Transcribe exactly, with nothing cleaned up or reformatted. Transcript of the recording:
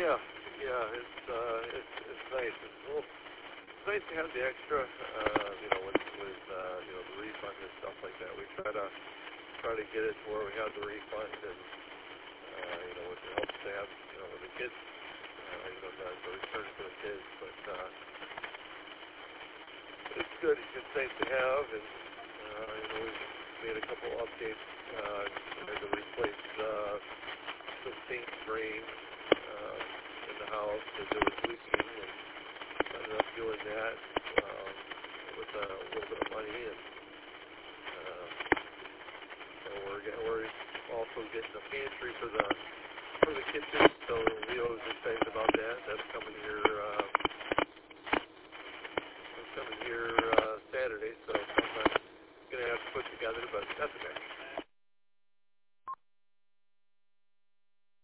yeah, yeah, it's uh, it's it's nice. It's, a little, it's nice to have the extra, uh, you know, with with uh, you know the refund and stuff like that. We try to try to get it to where we have the refund, and uh, you know, it helps to have you know the kids, uh, you know, the, the return for the kids. But uh, it's good. It's nice to have, and uh, you know, we've made a couple updates. Uh, had to replace uh, the sink drain uh, in the house because it was leaking, and ended up doing that um, with a little bit of money. And uh, so we're getting, we're also getting a pantry for the for the kitchen